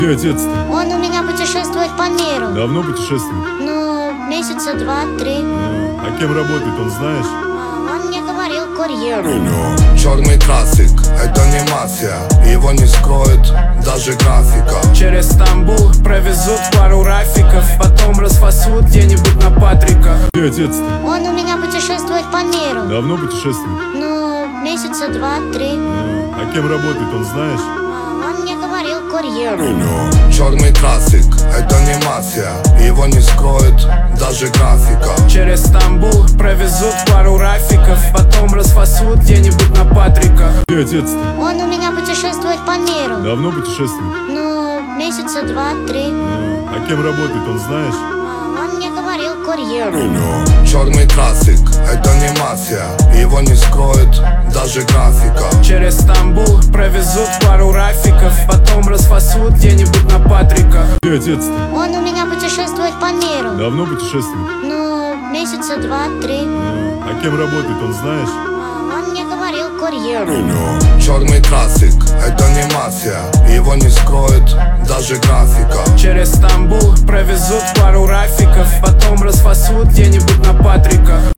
Где отец-то? Он у меня путешествует по миру. Давно путешествует? Ну, месяца 2-3. А кем работает, он знаешь? Он мне говорил, курьером. Черный классик, это не мафия, его не скроет даже графика. Через Стамбул провезут пару рафиков, потом расфасуют где-нибудь на Патрика. Где отец-то? Он у меня путешествует по миру. Давно путешествует? Ну, месяца 2-3. А кем работает, он знаешь? Он мне говорил, курьером. Черный классик, это не мафия, его не скроет даже графика. Через Стамбул провезут пару рафиков, потом расфасуют где-нибудь на Патрика. Где отец-то? Он у меня путешествует по миру. Давно путешествует? Ну, месяца 2-3. А кем работает, он знаешь? Он мне говорил, курьером. Черный классик, это не мафия, его не скроет даже графика. Через Стамбул провезут пару рафиков, потом расфасуют где-нибудь на Патрика. Где отец-то? Он у меня путешествует по миру. Давно путешествует? Ну, месяца 2-3. А кем работает, он знаешь? Он мне говорил, курьером. Черный классик, это не мафия, его не скроет даже графика. Через Стамбул провезут пару рафиков, потом расфасуют где-нибудь на Патрика.